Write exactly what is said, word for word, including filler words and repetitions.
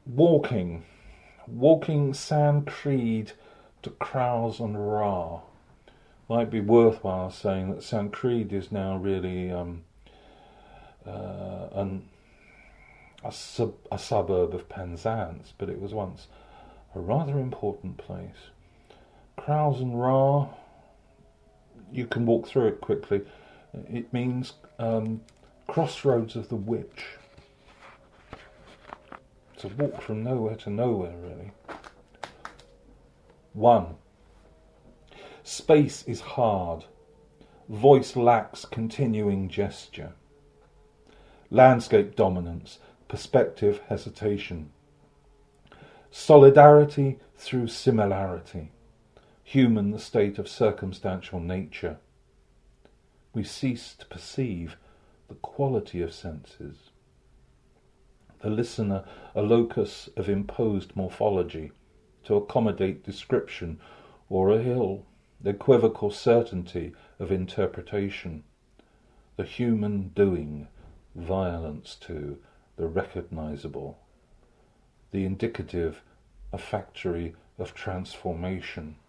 Walking. Walking Sancreed to Crowes and Ra. Might be worthwhile saying that Sancreed is now really um, uh, an, a, sub, a suburb of Penzance, but it was once a rather important place. Crowes and Ra, you can walk through it quickly. It means um, crossroads of the witch. It's a walk from nowhere to nowhere, really. One. Space is hard. Voice lacks continuing gesture. Landscape dominance. Perspective hesitation. Solidarity through similarity. Human the state of circumstantial nature. We cease to perceive the quality of senses. The listener a locus of imposed morphology to accommodate description or a hill, the equivocal certainty of interpretation, the human doing, violence to the recognizable, the indicative, a factory of transformation.